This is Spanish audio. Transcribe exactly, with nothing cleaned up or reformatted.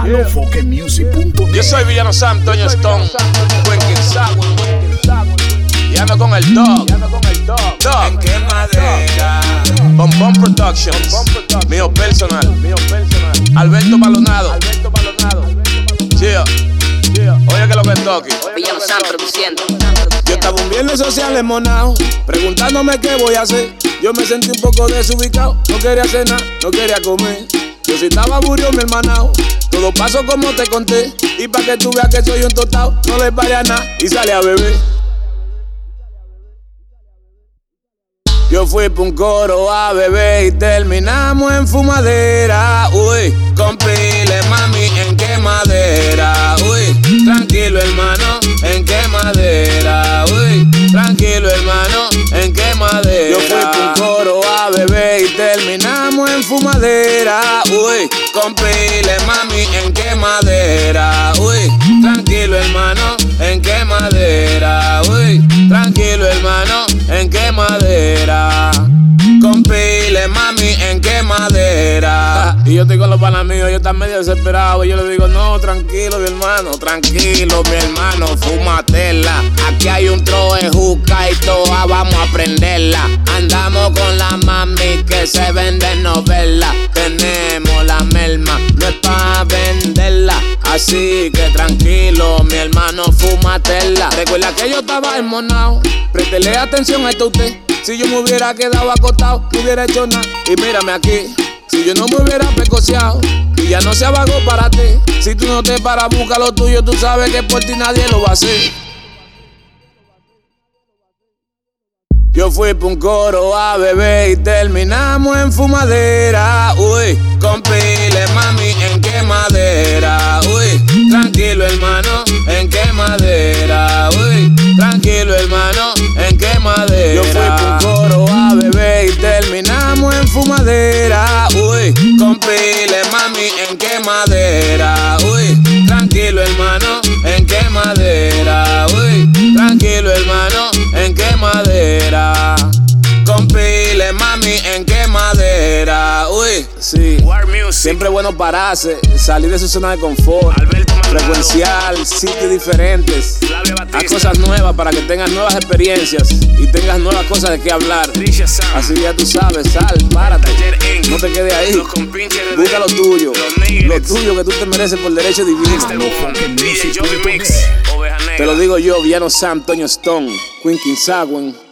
Villano Fucking Music punto net. Yo soy Villano Sam, Toño Stone, Quentin Sagüen. Y ando con el Dog. Dog. ¿En qué madera? Bombón Productions. Mío personal. Alberto Balonado. Yeah. Oye que lo que toque. Villano Sam produciendo. Yo estaba un viernes social monao, preguntándome qué voy a hacer. Yo me sentí un poco desubicado, no quería hacer nada, no quería comer. Yo si estaba aburrido, mi hermanao, todo pasó como te conté. Y pa' que tú veas que soy un totao, no le pare a nada y sale a beber. Yo fui pa' un coro a beber y terminamos en fumadera. Uy, con pile, mami, en qué madera. Uy, tranquilo hermano, en qué madera. Uy, tranquilo hermano, en qué madera. Yo fui pa' un coro a beber y terminamos en fumadera. Uy, con pile, mami, en qué madera. Uy, tranquilo hermano, en qué madera. Uy, tranquilo hermano, en qué madera. Con pile, mami, en qué madera. Y yo estoy con los panas míos, ellos están medio desesperados. Y yo les digo, no, tranquilo, mi hermano, tranquilo, mi hermano, fúmatela. Aquí hay un troje juca y toda vamos a prenderla. Andamos con la mami que se vende novela. Tenemos la merma, no es pa' venderla. Así que tranquilo, mi hermano, fúmatela. Recuerda que yo estaba enmonado. Préstele atención a esto usted. Si yo me hubiera quedado acostado, no hubiera hecho nada. Y mírame aquí, si yo no me hubiera pecoseado y ya no se abagó para ti. Si tú no te paras, busca lo tuyo, tú sabes que por ti nadie lo va a hacer. Yo fui pa' un coro a beber y terminamos en fumadera. Uy, con pile, mami, en qué madera. Uy, tranquilo hermano, en qué madera. Uy, tranquilo hermano, en qué madera. Yo fui pa' un coro a beber y terminamos en fumadera. Uy, con pile, mami, en qué madera. Uy, tranquilo hermano, en qué madera. Uy, tranquilo hermano, en qué madera. Con pile, mami, en qué madera. Uy, sí. War Music. Siempre es bueno pararse, salir de su zona de confort. Alberto Maldonado. Frecuenciar sitios diferentes. Flavia Batista. Haz cosas nuevas para que tengas nuevas experiencias y tengas nuevas cosas de qué hablar. Trisha Sam. Así ya tú sabes, sal, párate. Taller Inc. No te quedes ahí. Los compinches de Busca lo tuyo. Los Lo Niggles. tuyo que tú te mereces por derecho divino. Villano Fucking D J Music Joey punto Mix. net. Oveja Negra. Te lo digo yo, Villano Sam, Toño Stone, Quentin Sagüen.